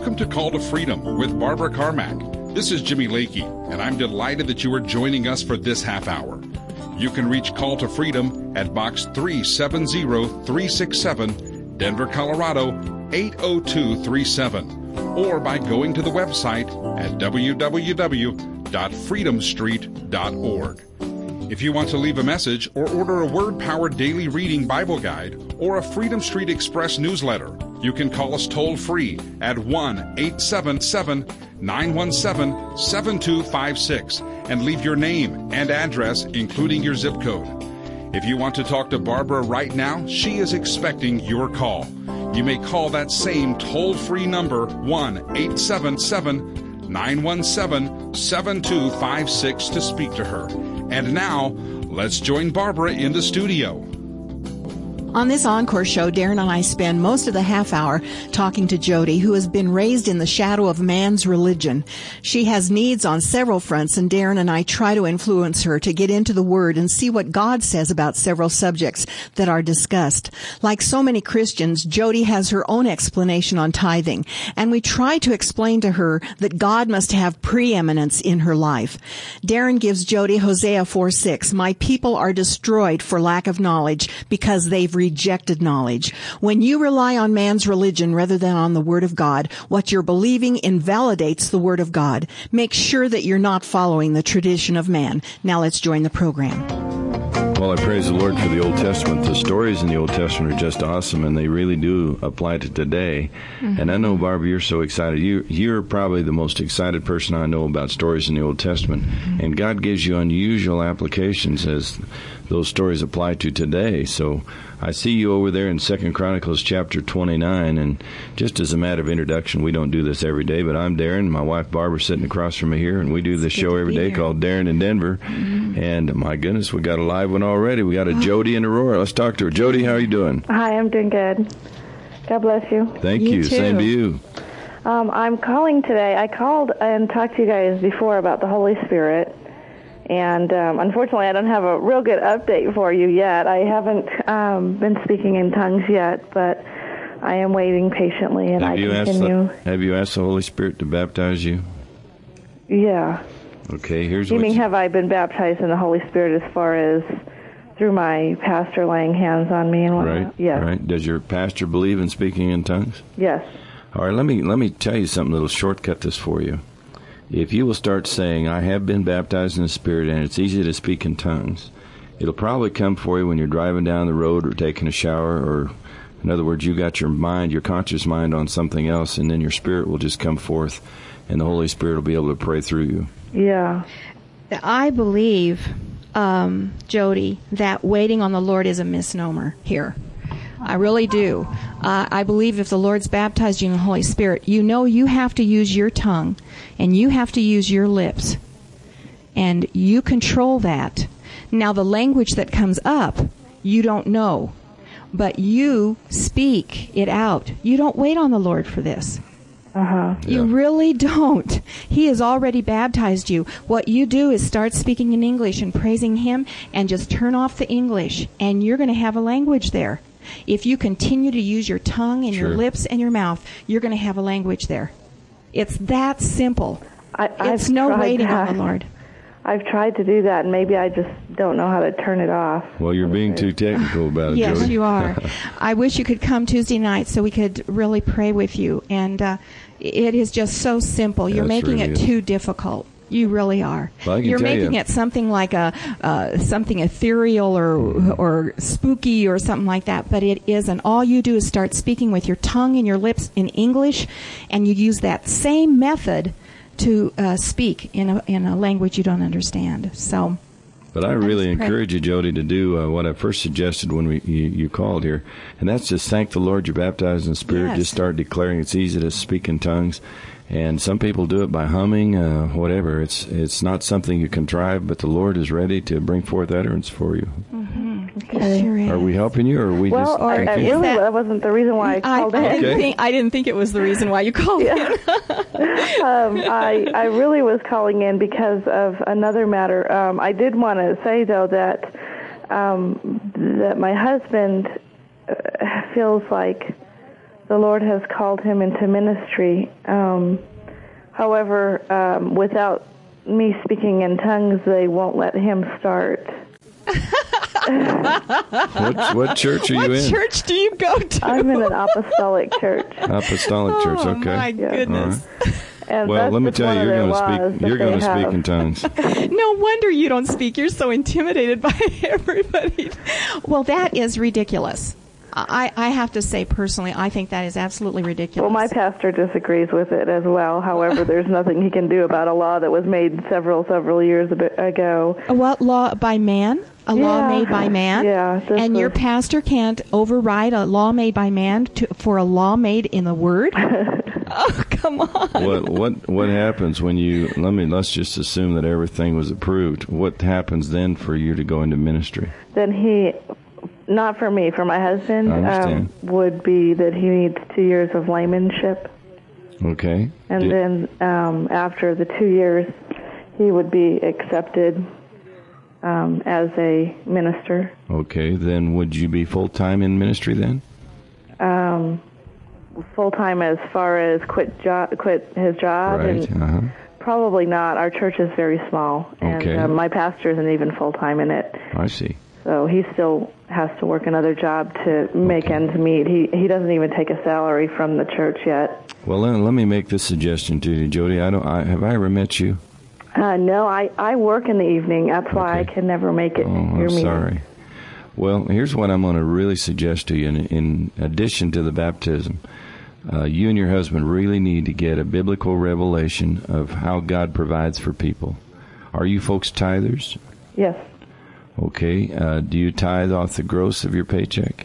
Welcome to Call to Freedom with Barbara Carmack. This is Jimmy Lakey, and I'm delighted that you are joining us for this half hour. You can reach Call to Freedom at Box 370367, Denver, Colorado 80237, or by going to the website at www.freedomstreet.org. If you want to leave a message or order a Word-Powered Daily Reading Bible Guide or a Freedom Street Express newsletter, you can call us toll-free at 1-877-917-7256 and leave your name and address, including your zip code. If you want to talk to Barbara right now, she is expecting your call. You may call that same toll-free number, 1-877-917-7256, to speak to her. And now, let's join Barbara in the studio. On this Encore show, Darren and I spend most of the half hour talking to Jody, who has been raised in the shadow of man's religion. She has needs on several fronts, and Darren and I try to influence her to get into the Word and see what God says about several subjects that are discussed. Like so many Christians, Jody has her own explanation on tithing, and we try to explain to her that God must have preeminence in her life. Darren gives Jody Hosea 4:6, "My people are destroyed for lack of knowledge because they've rejected knowledge." When you rely on man's religion rather than on the Word of God, what you're believing invalidates the Word of God. Make sure that you're not following the tradition of man. Now let's join the program. Well, I praise the Lord for the Old Testament. The stories in the Old Testament are just awesome, and they really do apply to today. Mm-hmm. And I know, Barbara, you're so excited. You're probably the most excited person I know about stories in the Old Testament. Mm-hmm. And God gives you unusual applications as those stories apply to today. So I see you over there in 2 Chronicles chapter 29, and just as a matter of introduction, we don't do this every day, but I'm Darren, my wife Barbara sitting across from me here, and we do this show every day called Darren in Denver. Mm-hmm. And my goodness, we got a live one already. We got a Jody and Aurora. Let's talk to her. Jody, how are you doing? Hi, I'm doing good. God bless you. Thank you. Same to you. I'm calling today. I called and talked to you guys before about the Holy Spirit. And unfortunately, I don't have a real good update for you yet. I haven't been speaking in tongues yet, but I am waiting patiently, and have you asked the Holy Spirit to baptize you? Yeah. Okay, You mean, have I been baptized in the Holy Spirit as far as through my pastor laying hands on me and whatnot? Right. Yes. Right. Does your pastor believe in speaking in tongues? Yes. All right. Let me tell you something. Little shortcut this for you. If you will start saying, "I have been baptized in the Spirit," and it's easy to speak in tongues, it'll probably come for you when you're driving down the road or taking a shower, or, in other words, you got your conscious mind on something else, and then your spirit will just come forth, and the Holy Spirit will be able to pray through you. Yeah. I believe, Jody, that waiting on the Lord is a misnomer here. I really do. I believe if the Lord's baptized you in the Holy Spirit, you know you have to use your tongue and you have to use your lips. And you control that. Now, the language that comes up, you don't know. But you speak it out. You don't wait on the Lord for this. Uh-huh. You really don't. He has already baptized you. What you do is start speaking in English and praising Him, and just turn off the English, and you're going to have a language there. If you continue to use your tongue and your lips and your mouth, you're going to have a language there. It's that simple. It's no waiting on the Lord. I've tried to do that, and maybe I just don't know how to turn it off. Well, you're being too technical about it, Yes, Jody. you are. I wish you could come Tuesday night so we could really pray with you. And it is just so simple. You're making it too difficult. You really are. Well, You're making it something like something ethereal or spooky or something like that, but it isn't. All you do is start speaking with your tongue and your lips in English, and you use that same method to speak in a language you don't understand. So. But I really encourage you, Jody, to do what I first suggested when you called here, and that's just thank the Lord you're baptized in the Spirit. Yes. Just start declaring it's easy to speak in tongues. And some people do it by humming, whatever. It's not something you contrive, but the Lord is ready to bring forth utterance for you. Mm-hmm. Okay. Sure are we helping you, or are we just... that wasn't the reason why I called in. I didn't think it was the reason why you called in. I really was calling in because of another matter. I did want to say, though, that my husband feels like the Lord has called him into ministry. However, without me speaking in tongues, they won't let him start. What church are you in? What church do you go to? I'm in an apostolic church. Apostolic church, okay. Oh, my goodness. And well, let me tell you, you're going to speak in tongues. No wonder you don't speak. You're so intimidated by everybody. Well, that is ridiculous. I have to say, personally, I think that is absolutely ridiculous. Well, my pastor disagrees with it as well. However, there's nothing he can do about a law that was made several years ago. What law? By man? Law made by man? Yeah. And your pastor can't override a law made by man for a law made in the Word? Oh, come on. What happens when let's just assume that everything was approved. What happens then for you to go into ministry? Then not for me, for my husband, would be that he needs 2 years of laymanship. Okay. And then after the 2 years, he would be accepted as a minister. Okay. Then would you be full-time in ministry then? Full-time as far as quit his job? Right. And probably not. Our church is very small. Okay. And my pastor isn't even full-time in it. I see. So he still has to work another job to make ends meet. He doesn't even take a salary from the church yet. Well, let me make this suggestion to you, Jody. Have I ever met you? No, I work in the evening. That's why I can never make it. I'm sorry. Well, here's what I'm going to really suggest to you. In addition to the baptism, you and your husband really need to get a biblical revelation of how God provides for people. Are you folks tithers? Yes. Okay. Do you tithe off the gross of your paycheck?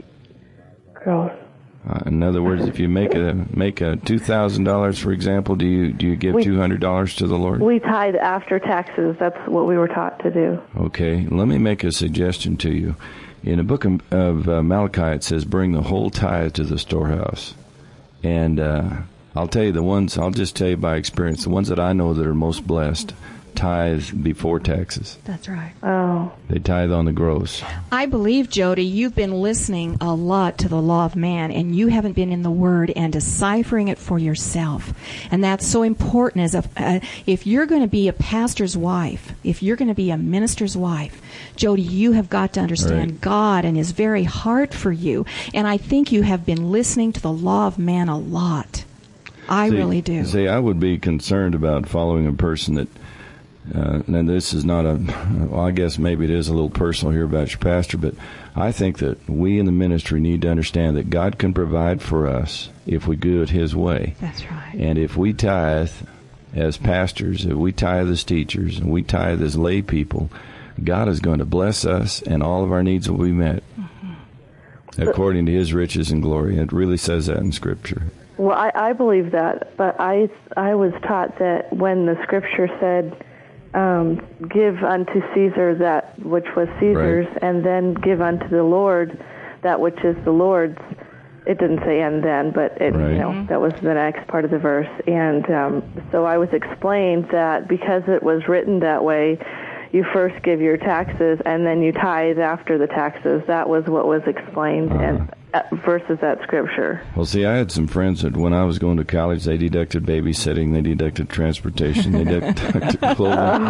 Gross. In other words, if you make a $2,000, for example, do you give $200 to the Lord? We tithe after taxes. That's what we were taught to do. Okay. Let me make a suggestion to you. In the book of Malachi, it says, "Bring the whole tithe to the storehouse." And I'll just tell you by experience, the ones that I know that are most blessed tithe before taxes. That's right. Oh. They tithe on the gross. I believe, Jody, you've been listening a lot to the law of man, and you haven't been in the Word and deciphering it for yourself. And that's so important. If you're going to be a pastor's wife, if you're going to be a minister's wife, Jody, you have got to understand God and His very heart for you. And I think you have been listening to the law of man a lot. I really do. See, I would be concerned about following a person that and this is not I guess maybe it is a little personal here about your pastor, but I think that we in the ministry need to understand that God can provide for us if we do it His way. That's right. And if we tithe as pastors, if we tithe as teachers, and we tithe as lay people, God is going to bless us and all of our needs will be met according to His riches and glory. It really says that in Scripture. Well, I believe that, but I was taught that when the Scripture said, give unto Caesar that which was Caesar's, and then give unto the Lord that which is the Lord's. It didn't say "and then," but that was the next part of the verse. And so I was explained that because it was written that way, you first give your taxes and then you tithe after the taxes. That was what was explained versus that Scripture. Well, see, I had some friends that when I was going to college, they deducted babysitting, they deducted transportation, they deducted clothing.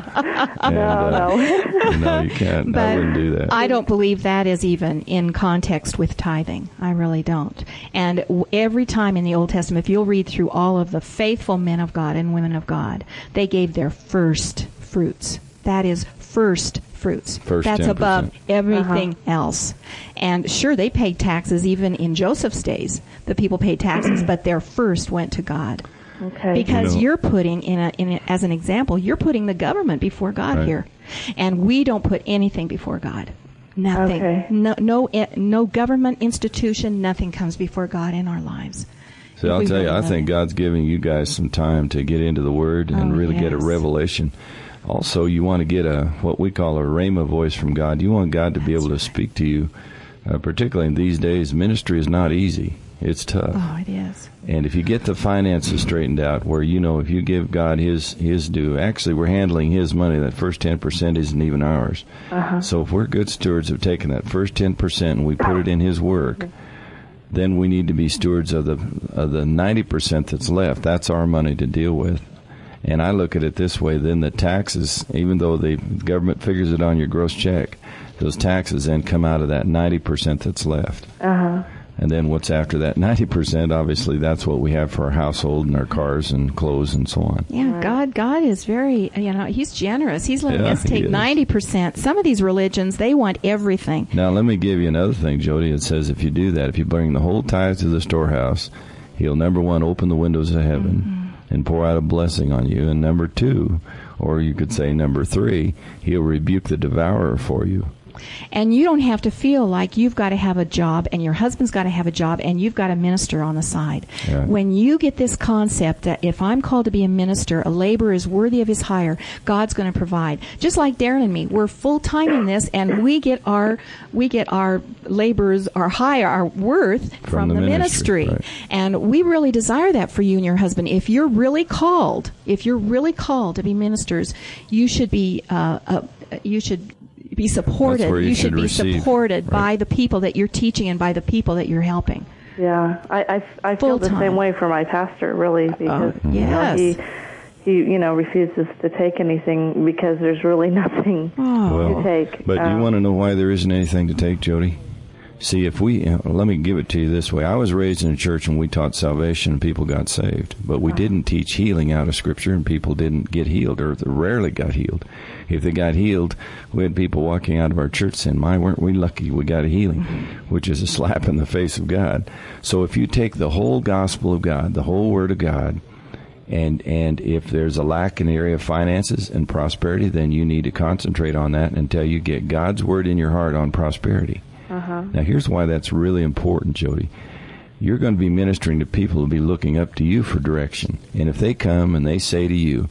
No, you can't. But I wouldn't do that. I don't believe that is even in context with tithing. I really don't. And every time in the Old Testament, if you'll read through all of the faithful men of God and women of God, they gave their first fruits. That is first fruits. That's 10%. Above everything else. And sure, they paid taxes even in Joseph's days. The people paid taxes, but their first went to God. Okay. Because you're putting as an example, you're putting the government before God here, and we don't put anything before God. Nothing. Okay. No government institution. Nothing comes before God in our lives. So I'll tell you, I think God's giving you guys some time to get into the Word and really get a revelation. Also, you want to get what we call a rhema voice from God. You want God to be able to speak to you, particularly in these days. Ministry is not easy. It's tough. Oh, it is. And if you get the finances straightened out, where if you give God His due, actually we're handling His money. That first 10% isn't even ours. So if we're good stewards of taking that first 10% and we put it in His work, then we need to be stewards of the 90% that's left. That's our money to deal with. And I look at it this way, then the taxes, even though the government figures it on your gross check, those taxes then come out of that 90% that's left. Uh-huh. And then what's after that 90%, obviously that's what we have for our household and our cars and clothes and so on. Yeah, God is very, He's generous. He's letting us take 90%. Some of these religions, they want everything. Now, let me give you another thing, Jody. It says if you do that, if you bring the whole tithe to the storehouse, He'll, number one, open the windows of heaven and pour out a blessing on you. And number two, or you could say number three, He'll rebuke the devourer for you. And you don't have to feel like you've got to have a job and your husband's got to have a job and you've got to minister on the side. Yeah. When you get this concept that if I'm called to be a minister, a laborer is worthy of his hire, God's going to provide. Just like Darren and me, we're full-time in this, and we get our laborers, our hire, our worth from the ministry. Right. And we really desire that for you and your husband. If you're really called to be ministers, you should be supported. You should be supported by the people that you're teaching and by the people that you're helping. Yeah, I feel the same way for my pastor, really, because he refuses to take anything because there's really nothing to take. But you want to know why there isn't anything to take, Jody? See, if let me give it to you this way. I was raised in a church and we taught salvation and people got saved. But we didn't teach healing out of Scripture, and people didn't get healed, or rarely got healed. If they got healed, we had people walking out of our church saying, "My, weren't we lucky we got a healing," which is a slap in the face of God. So if you take the whole gospel of God, the whole Word of God, and if there's a lack in the area of finances and prosperity, then you need to concentrate on that until you get God's Word in your heart on prosperity. Now, here's why that's really important, Jody. You're going to be ministering to people who will be looking up to you for direction. And if they come and they say to you,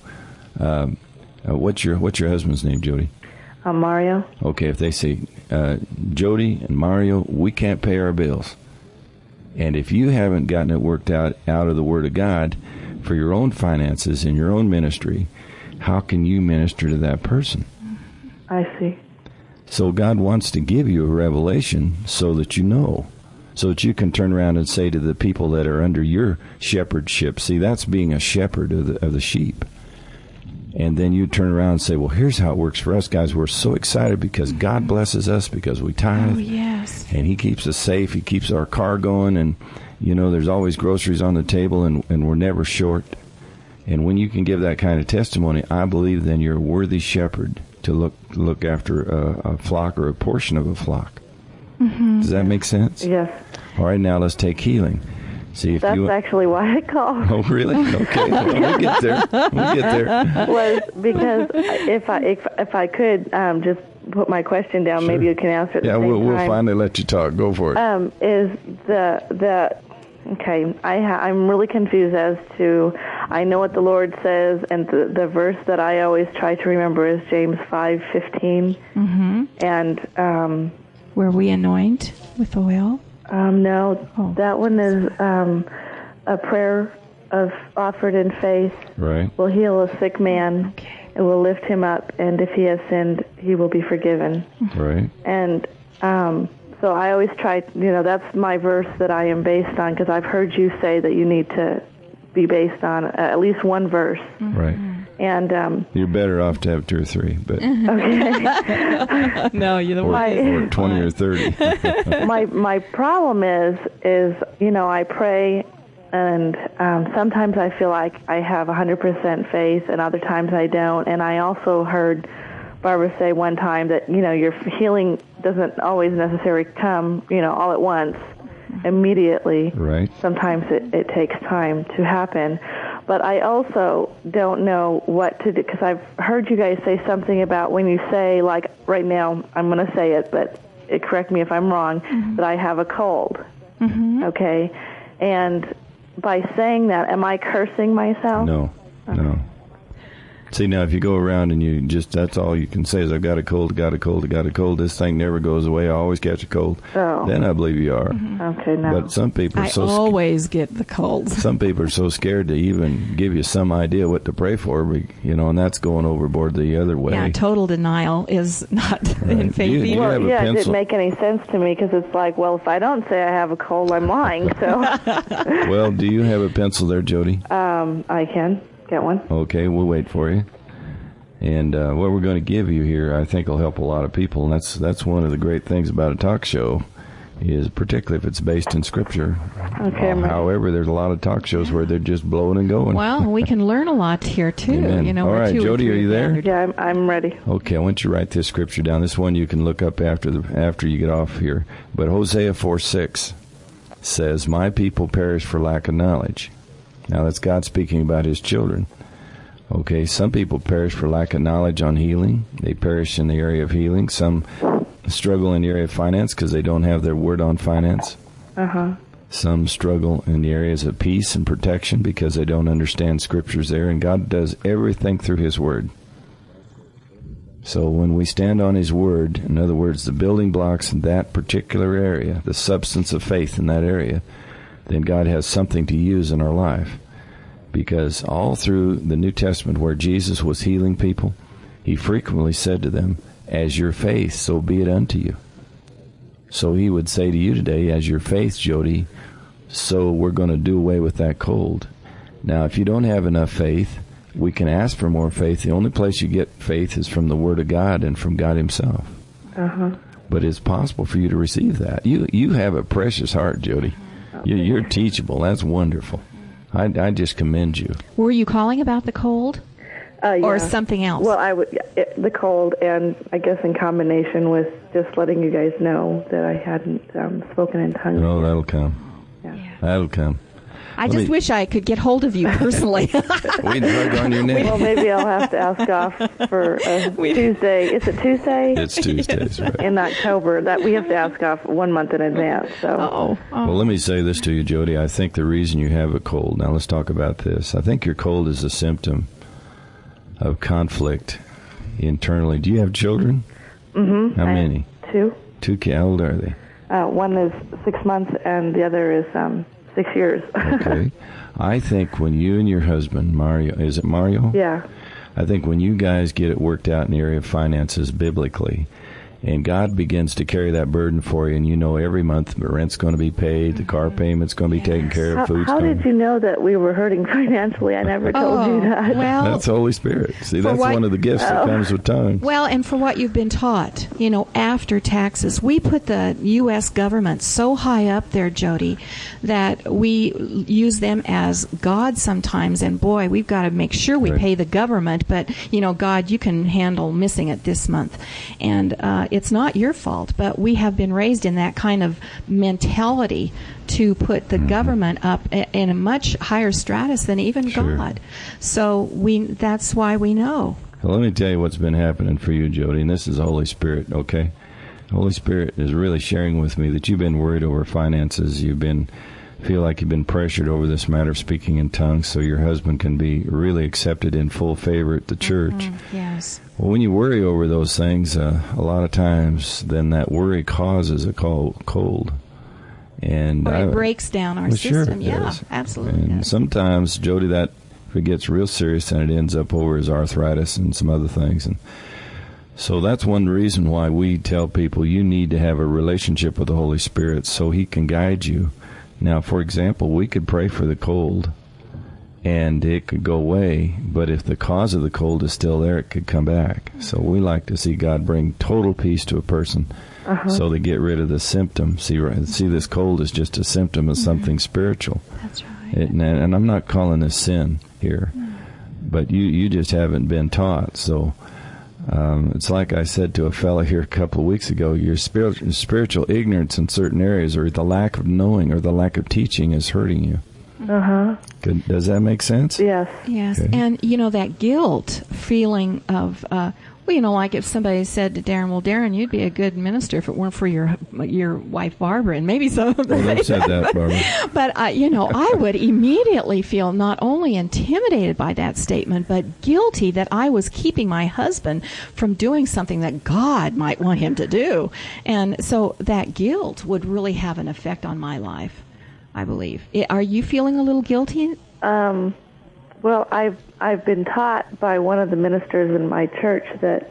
what's your husband's name, Jody? Mario. Okay, if they say, Jody and Mario, we can't pay our bills. And if you haven't gotten it worked out of the Word of God for your own finances and your own ministry, how can you minister to that person? I see. So God wants to give you a revelation so that you know, so that you can turn around and say to the people that are under your shepherdship, see, that's being a shepherd of the sheep. And then you turn around and say, well, here's how it works for us, guys. We're so excited because God blesses us because we tithe. Oh, yes. And He keeps us safe. He keeps our car going. And, there's always groceries on the table, and we're never short. And when you can give that kind of testimony, I believe then you're a worthy shepherd to look after a flock or a portion of a flock. Does that make sense? Yes. All right, now let's take healing. See if that's actually why I called. Oh, really? Okay, we'll get there. Was because if I could just put my question down, maybe you can answer it. Yeah, we'll finally let you talk. Go for it. Is okay? I'm really confused as to. I know what the Lord says, and the verse that I always try to remember is James 5:15. And where we anoint with oil. No, that one is a prayer offered in faith. Right. Will heal a sick man. It will lift him up, and if he has sinned, he will be forgiven. Right. And so I always try, that's my verse that I am based on, because I've heard you say that you need to be based on at least one verse. Right. And you're better off to have 2 or 3, but okay. No, you're the one. Or 20 or 30. my problem is I pray, and sometimes I feel like I have 100% faith, and other times I don't. And I also heard Barbara say one time that your healing doesn't always necessarily come all at once, immediately. Right. Sometimes it takes time to happen. But I also don't know what to do, because I've heard you guys say something about when you say, like right now, I'm going to say it, but correct me if I'm wrong, that I have a cold. Okay? And by saying that, am I cursing myself? No. See, now, if you go around and you just, that's all you can say is, I've got a cold, got a cold, got a cold, this thing never goes away, I always catch a cold, then I believe you are. Mm-hmm. Okay, no. But some people are I always get the colds. Some people are so scared to even give you some idea what to pray for, and that's going overboard the other way. Yeah, total denial is not in faith Do you either. have a It pencil? didn't make any sense to me because it's like, well, if I don't say I have a cold, I'm lying. So Well, do you have a pencil there, Jody? I can get one. Okay, we'll wait for you. And what we're going to give you here, I think, will help a lot of people. And that's one of the great things about a talk show, is particularly if it's based in Scripture. Okay. However, there's a lot of talk shows where they're just blowing and going. Well, we can learn a lot here, too. Amen. All we're right, 2 or Jody, 3 are you there? gathered. Yeah, I'm ready. Okay, I want you to write this scripture down. This one you can look up after you get off here. But Hosea 4:6 says, "My people perish for lack of knowledge." Now that's God speaking about His children. Okay, some people perish for lack of knowledge on healing. They perish in the area of healing. Some struggle in the area of finance because they don't have their word on finance. Some struggle in the areas of peace and protection because they don't understand Scriptures there. And God does everything through His Word. So when we stand on His Word, in other words, the building blocks in that particular area, the substance of faith in that area, then God has something to use in our life. Because all through the New Testament where Jesus was healing people, He frequently said to them, "As your faith, so be it unto you." So He would say to you today, "As your faith, Jody, so we're going to do away with that cold." Now, if you don't have enough faith, we can ask for more faith. The only place you get faith is from the Word of God and from God Himself. But it's possible for you to receive that. You have a precious heart, Jody. You're teachable. That's wonderful. I just commend you. Were you calling about the cold? Yeah. Or something else? Well, the cold, and I guess in combination with just letting you guys know that I hadn't spoken in tongues. Oh, that'll come. Yeah. That'll come. I just wish I could get hold of you personally. We'd hug on your neck. Well, maybe I'll have to ask off for Tuesday. Is it Tuesday? It's Tuesdays, right? In October. That we have to ask off 1 month in advance. So. Well, let me say this to you, Jody. I think the reason you have a cold, now let's talk about this. I think your cold is a symptom of conflict internally. Do you have children? Mm-hmm. How many? 2. 2 kids. How old are they? One is 6 months, and the other is 6 years. Okay. I think when you and your husband, Mario, is it Mario? Yeah. I think when you guys get it worked out in the area of finances biblically, and God begins to carry that burden for you, and you know every month the rent's going to be paid, the car payment's going to be taken care of, food's How going did you know that we were hurting financially? I never told you that. Well, That's the Holy Spirit. See, that's one of the gifts that comes with tongues. Well, and for what you've been taught, after taxes, we put the U.S. government so high up there, Jody, that we use them as God sometimes. And boy, we've got to make sure we pay the government. But, God, you can handle missing it this month. And it's not your fault, but we have been raised in that kind of mentality to put the government up in a much higher stratus than even God. So that's why we know. Well, let me tell you what's been happening for you, Jody, and this is the Holy Spirit, okay? The Holy Spirit is really sharing with me that you've been worried over finances. Feel like you've been pressured over this matter of speaking in tongues so your husband can be really accepted in full favor at the church. Yes. Well, when you worry over those things, a lot of times, then that worry causes a cold. And it breaks down our system. Sure, yeah, absolutely. And sometimes, Jody, that if it gets real serious, then it ends up over as arthritis and some other things. And so that's one reason why we tell people you need to have a relationship with the Holy Spirit so He can guide you. Now, for example, we could pray for the cold, and it could go away, but if the cause of the cold is still there, it could come back. So we like to see God bring total peace to a person so they get rid of the symptom. See, this cold is just a symptom of something spiritual. That's right. And I'm not calling this sin here, but you just haven't been taught. So it's like I said to a fellow here a couple of weeks ago, your spiritual ignorance in certain areas or the lack of knowing or the lack of teaching is hurting you. Does that make sense? Yes. Yes. Okay. And, that guilt feeling of Well, like if somebody said to Darren, well, Darren, you'd be a good minister if it weren't for your wife, Barbara, and maybe some of them. Well, they've said that, Barbara. But, I would immediately feel not only intimidated by that statement, but guilty that I was keeping my husband from doing something that God might want him to do. And so that guilt would really have an effect on my life, I believe. Are you feeling a little guilty? Well, I've been taught by one of the ministers in my church that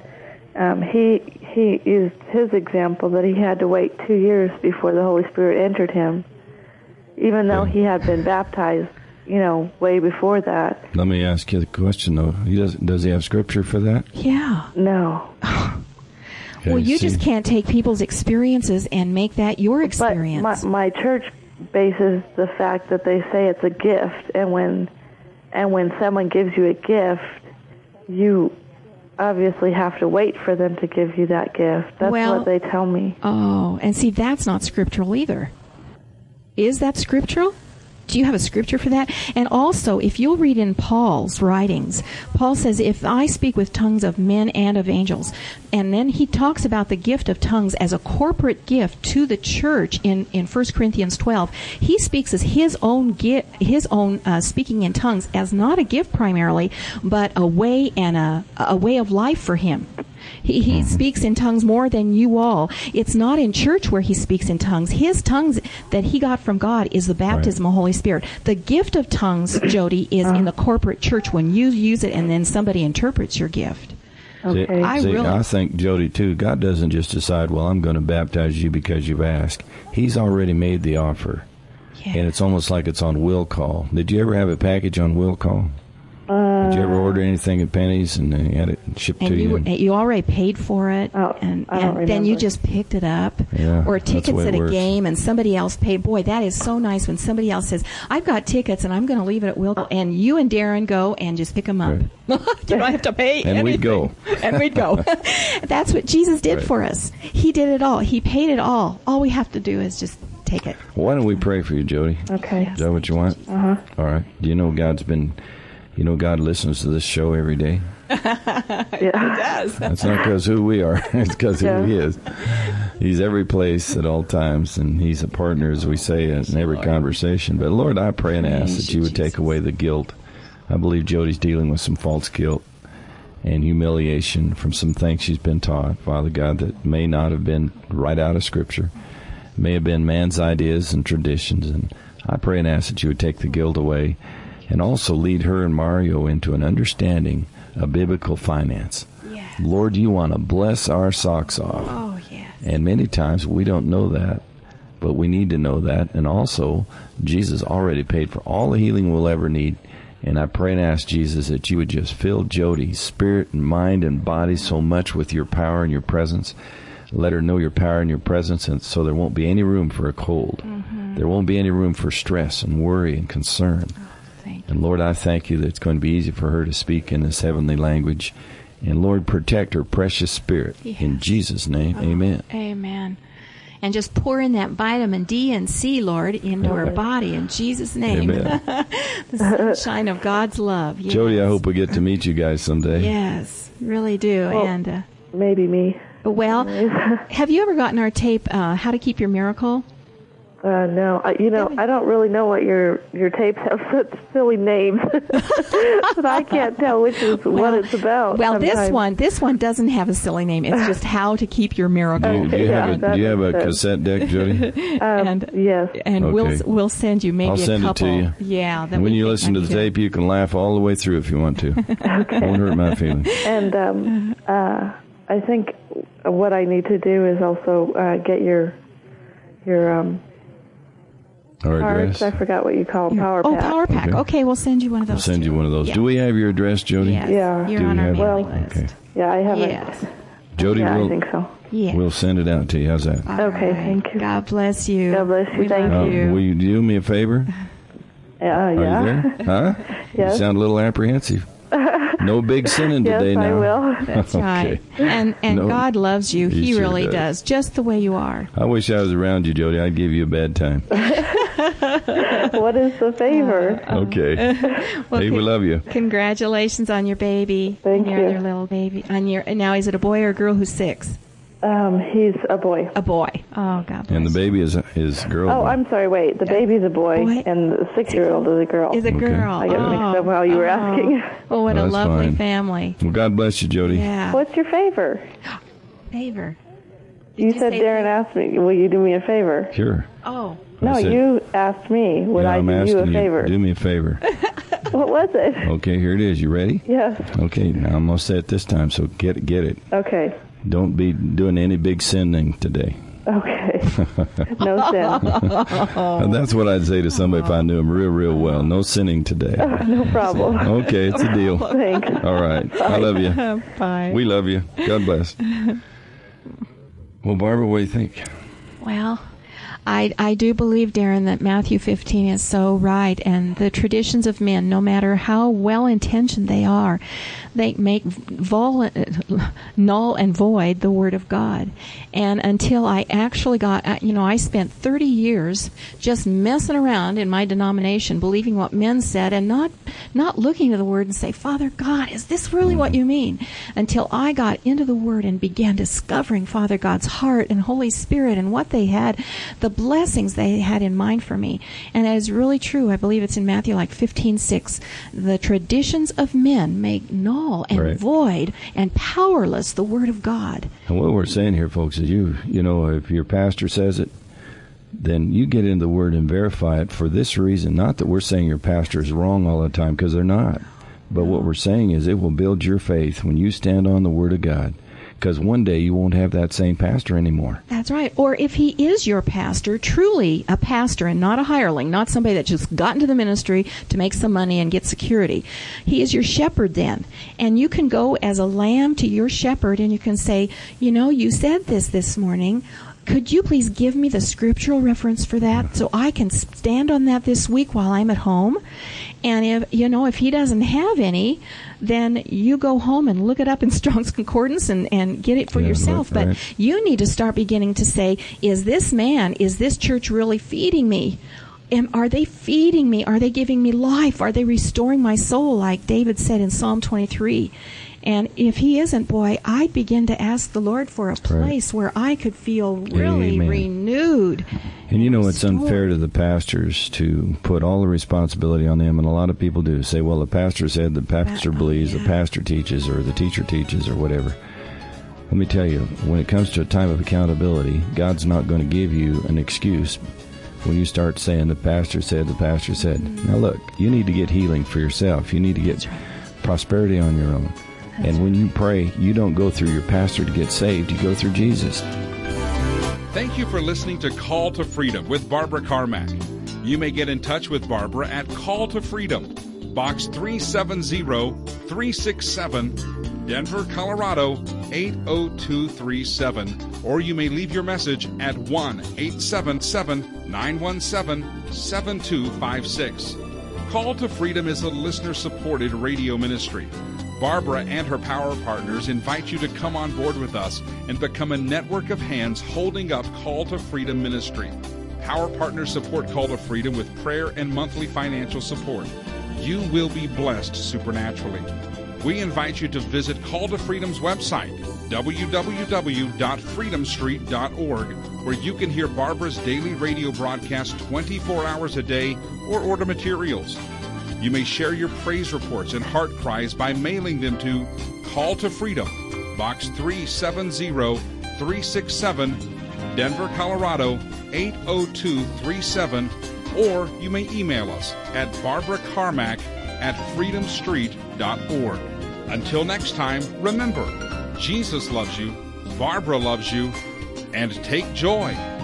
he used his example that he had to wait 2 years before the Holy Spirit entered him, even though he had been baptized, way before that. Let me ask you the question, though. Does he have scripture for that? Yeah. No. Okay, Well, you just can't take people's experiences and make that your experience. But my church bases the fact that they say it's a gift, and when someone gives you a gift, you obviously have to wait for them to give you that gift. That's what they tell me. Oh, and see, that's not scriptural either. Is that scriptural? Do you have a scripture for that? And also, if you'll read in Paul's writings, Paul says, if I speak with tongues of men and of angels, and then he talks about the gift of tongues as a corporate gift to the church in 1 Corinthians 12. He speaks as his own speaking in tongues as not a gift primarily, but a way and a way of life for him. He speaks in tongues more than you all. It's not in church where he speaks in tongues. His tongues that he got from God is the baptism of Holy Spirit. The gift of tongues, Jody, is in the corporate church when you use it and then somebody interprets your gift. Okay. I think, Jody, too, God doesn't just decide, well, I'm going to baptize you because you've asked. He's already made the offer. Yeah. And it's almost like it's on will call. Did you ever have a package on will call? Did you ever order anything at Penny's and they had it shipped to you? You already paid for it, and then you just picked it up. Yeah, or tickets at a works. game, and somebody else paid. Boy, that is so nice when somebody else says, I've got tickets, and I'm going to leave it at Will, and you and Darren go and just pick them up. Right. You don't have to pay and anything. we'd go. And we'd go. That's what Jesus did for us. He did it all. He paid it all. All we have to do is just take it. Well, why don't we pray for you, Jody? Okay. Is that what you want? Uh-huh. All right. Do you know God listens to this show every day? Yeah. It does. That's not because who we are. It's because who He is. He's every place at all times, and He's a partner, as we say, in every conversation. But, Lord, I pray and ask that you would take away the guilt. I believe Jody's dealing with some false guilt and humiliation from some things she's been taught, Father God, that may not have been right out of Scripture, may have been man's ideas and traditions. And I pray and ask that you would take the guilt away and also lead her and Mario into an understanding of biblical finance. Yes. Lord, you want to bless our socks off. Oh, yes. And many times we don't know that, but we need to know that. And also, Jesus already paid for all the healing we'll ever need. And I pray and ask, Jesus, that you would just fill Jody's spirit and mind and body so much with your power and your presence. Let her know your power and your presence, and so there won't be any room for a cold. Mm-hmm. There won't be any room for stress and worry and concern. And Lord, I thank you that it's going to be easy for her to speak in this heavenly language. And Lord, protect her precious spirit. Yes. In Jesus' name, amen. Amen. And just pour in that vitamin D and C, Lord, into her body in Jesus' name. Amen. The sunshine of God's love. Yes. Jody, I hope we get to meet you guys someday. Yes, really do. Well, and maybe me. Well, have you ever gotten our tape, How to Keep Your Miracle? No, I don't really know what your tapes have such silly names that I can't tell which is what it's about. Well, sometimes. this one doesn't have a silly name. It's just How to Keep Your Miracle. Do you have a cassette deck, Jody? Yes. And okay. we'll send you maybe I'll send a couple. it to you. Yeah. And when you listen to the tape, you can laugh all the way through if you want to. Okay. Won't hurt my feelings. And I think what I need to do is also get your our address. I forgot what you call Power Pack. Oh, Power Pack. Okay, we'll send you one of those. We'll send you one of those. Yeah. Do we have your address, Jody? Yes. Yeah. You're on our mailing list. Okay. Yeah, I haven't. Yes. Jody, I think so. Yeah. We'll send it out to you. How's that? Okay, thank you. God bless you. God bless you. Thank you. Will you do me a favor? Yeah. Are you there? Huh? Yes. You sound a little apprehensive. No big sinning today yes, now. I will. That's right. And no, God loves you. He sure really does. Just the way you are. I wish I was around you, Jody. I'd give you a bad time. What is the favor? Okay. Well, Hey, we love you. Congratulations on your baby. Thank on your you. other little baby. And now, is it a boy or a girl who's 6? He's a boy. A boy. Oh, God bless. And the baby is girl. Oh, I'm sorry. Wait, the baby's a boy, Boy. and the 6-year-old is a girl. Is a girl. I got mixed up while you were asking. Oh, what a That's lovely fine. family. Well, God bless you, Jody. Yeah. What's your favor? Favor? You said say Darren asked me, will you do me a favor? Sure. Oh. No, I said- you asked me, would Yeah, I I'm do you a asking favor? do me a favor. What was it? Okay, here it is. You ready? Yes. Okay, now I'm going to say it this time, so get it. Okay. Don't be doing any big sinning today. Okay. No sin. And that's what I'd say to somebody if I knew him real well. No sinning today. No problem. Okay, it's a deal. Thanks. All right. I love you. Bye. We love you. God bless. Well, Barbara, what do you think? Well, I do believe, Darren, that Matthew 15 is so right, and the traditions of men, no matter how well-intentioned they are, they make null and void the Word of God. And until I actually got, I spent 30 years just messing around in my denomination, believing what men said, and not looking to the Word and say, Father God, is this really what you mean? Until I got into the Word and began discovering Father God's heart and Holy Spirit and what they had, the blessings they had in mind for me. And that is really true. I believe it's in Matthew 15:6. The traditions of men make null and Right. void and powerless the Word of God. And what we're saying here, folks, is if your pastor says it, then you get into the Word and verify it for this reason. Not that we're saying your pastor is wrong all the time, because they're not. But what we're saying is it will build your faith when you stand on the Word of God. Because one day you won't have that same pastor anymore. That's right. Or if he is your pastor, truly a pastor and not a hireling, not somebody that just got into the ministry to make some money and get security. He is your shepherd then. And you can go as a lamb to your shepherd and you can say, you said this morning. Could you please give me the scriptural reference for that so I can stand on that this week while I'm at home? And if he doesn't have any, then you go home and look it up in Strong's Concordance and get it for yourself. Right. But you need to start beginning to say, is this church really feeding me? Are they feeding me? Are they giving me life? Are they restoring my soul, like David said in Psalm 23? And if he isn't, boy, I'd begin to ask the Lord for a place where I could feel really renewed. And it's unfair to the pastors to put all the responsibility on them, and a lot of people do. Say, well, the pastor said, the pastor believes, the pastor teaches, or the teacher teaches, or whatever. Let me tell you, when it comes to a time of accountability, God's not going to give you an excuse when you start saying the pastor said, the pastor said. Now look, you need to get healing for yourself. You need to get prosperity on your own. And when you pray, you don't go through your pastor to get saved. You go through Jesus. Thank you for listening to Call to Freedom with Barbara Carmack. You may get in touch with Barbara at Call to Freedom, Box 370-367, Denver, Colorado 80237, or you may leave your message at 1-877-917-7256. Call to Freedom is a listener-supported radio ministry. Barbara and her power partners invite you to come on board with us and become a network of hands holding up Call to Freedom ministry. Power partners support Call to Freedom with prayer and monthly financial support. You will be blessed supernaturally. We invite you to visit Call to Freedom's website, www.freedomstreet.org, where you can hear Barbara's daily radio broadcast 24 hours a day or order materials. You may share your praise reports and heart cries by mailing them to Call to Freedom, Box 370-367, Denver, Colorado 80237, or you may email us at barbaracarmack@freedomstreet.org. Until next time, remember, Jesus loves you, Barbara loves you, and take joy